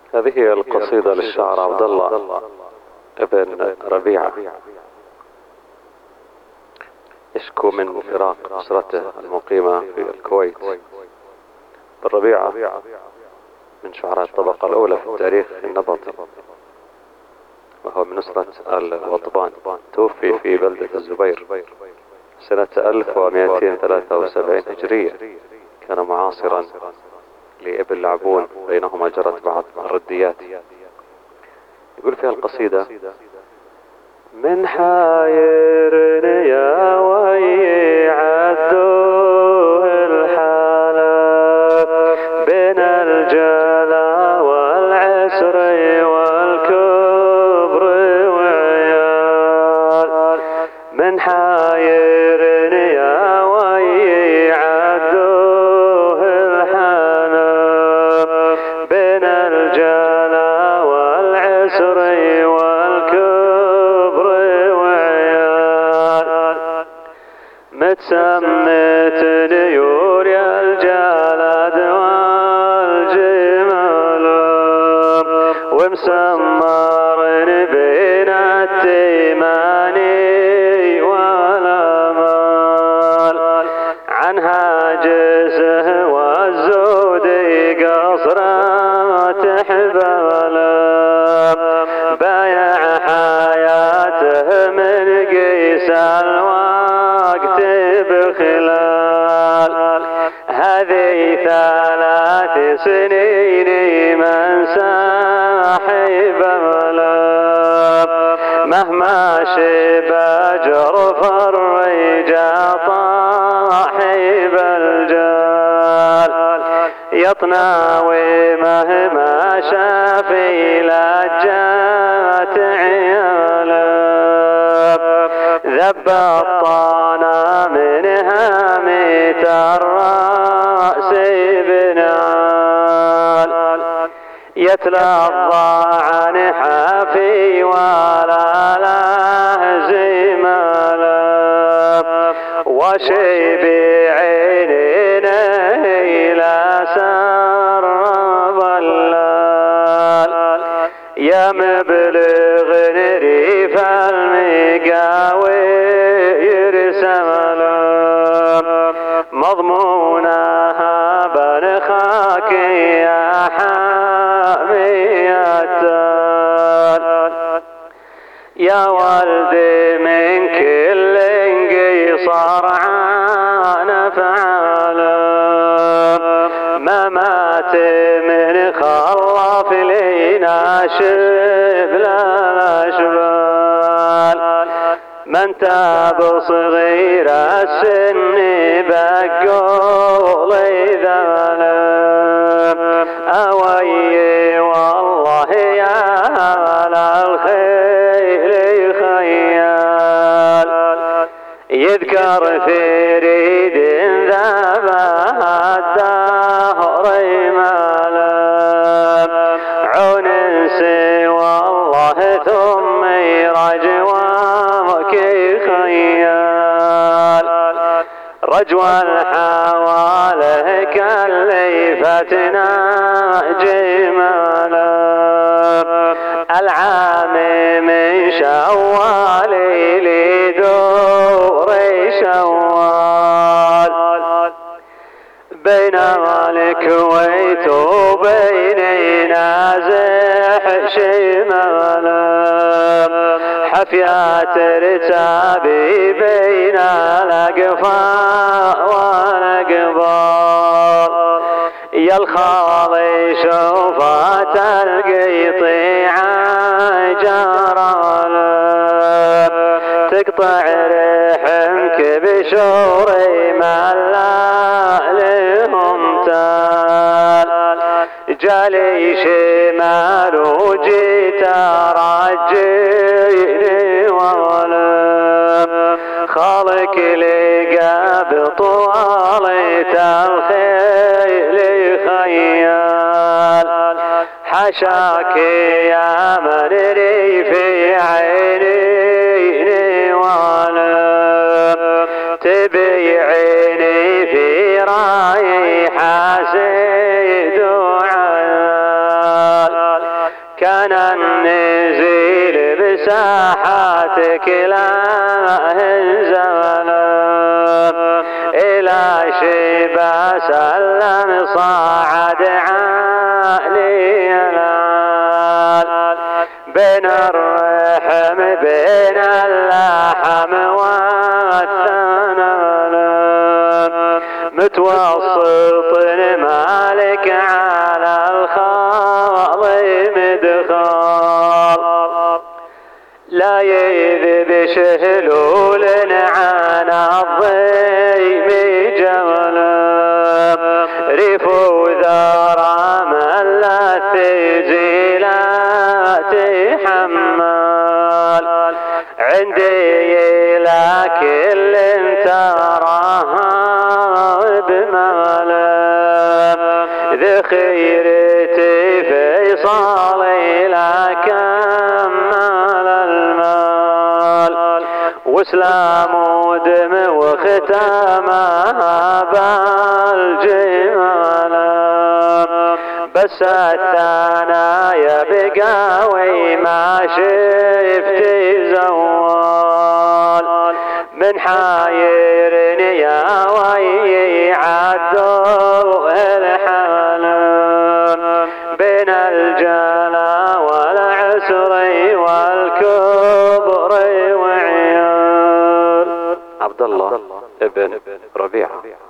هذه القصيدة للشاعر عبد الله ابن ربيعة، يشكو من فراق أسرته المقيمة في الكويت. ابن ربيعة من شعراء الطبقة الأولى في التاريخ النبطي، وهو من أسرة الوطبان. توفي في بلدة الزبير سنة 1273 هجرية. كان معاصرا لابن لعبون، بينهما جرت بعض الرديات. يقول فيها القصيدة: من حايرني يا وي عدوه الحالة بين الجلا والعسر والكبر وعيال. من حايرني يا وي عدوه الحالة بين الجلا والعسر والكبر وعيال. متسمت ديور يا الجلد والجمال، ومسمر بين التيماني والامال. عن هاجسه والزود قصرات حباله، بايع حياته من قيس الوقت بخلال. هذه 3 سنين من ساحب له، مهما شب جرف الرجال طاحب الجال. يطناوي مهما شاف لجات عياله، ذب الطانا منها ميت الرأس بنال. يتلظى عن حافي ولا له زماله، وشي بعينه إلى سرب اللال. يا مبلغ ريف المقاوير سمله، مضمونها بنخاك يا حامي التال. يا ولدي من كل قيصر عان فعاله، ما مات من خلف لينا شبل الاشبال. من تاب صغير السن بقول ذلم، اوي والله يا على الخيل خيال. يذكر في ريد ذابها الدهر ماله، عون والله ثم رجواك خيال. رجوى الحواله كلفتنا جماله، العام من شوال لدور شوال. بين الكويت وبين نازح شماله، حفيات رتابي بين الاقفاء والاقبال. يا الخالي شوفات القيطيعة جراله، تقطع رحمك بشوري ملا لهم تال. جالي شمال وجيت رجيني ولم، خالك لقى بطوالة الخيل خيال. حشاك يا من ريفي عيني ولم، تبيعيني في رايحة سيد وعال. كان النزيل بساحاتك لا هنزل إلى شبا سلم صاعد عالي الآل بين الرحم بين اللحم والثنى متوسط مالك على الخاضي مدخال لا يذب شهلول عن الضيم جولا ريف ذرى من لا تزيلات حمال عندي لا كل تراها بمال ذخيرتي فيصال لا كمال المال واسلام ودم وختامها بالجمال بس الثنايا بقاوي ما شفتي زوال من حايرني يا وي عدو الحلم بين الجلا والعسر والكبر وعيال. عبد الله ابن ربيعة.